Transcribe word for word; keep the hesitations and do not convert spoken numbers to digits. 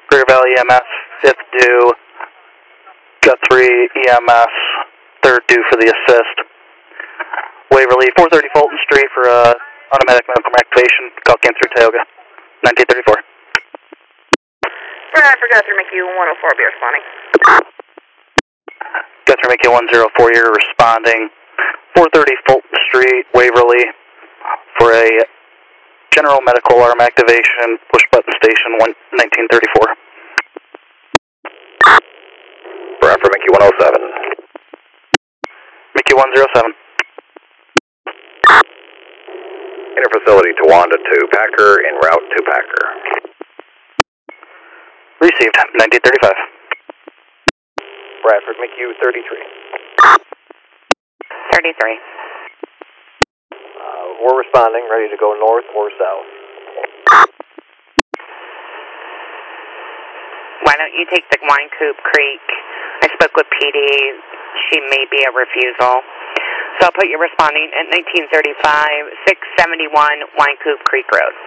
Greater Valley E M S, fifth due. Guthrie E M S, third due for the assist. Waverly, four thirty Fulton Street for uh, automatic medical activation. Call came through Tioga, nineteen thirty-four. Right, for Guthrie McHugh, one oh four, be responding. Guthrie McHugh, one oh four, you're responding. four thirty Fulton Street, Waverly, for a general medical alarm activation, push button station, one, nineteen thirty-four. Bradford McHugh, one oh seven. McHugh, one oh seven. Interfacility Towanda to Packer, en route to Packer. Received, nineteen thirty-five. Bradford McHugh, thirty-three. thirty-three. Uh, we're responding, ready to go north or south. Why don't you take the Wine Coop Creek? I spoke with P D. She may be a refusal. So I'll put you responding at nineteen thirty-five, six seventy-one Wine Coop Creek Road.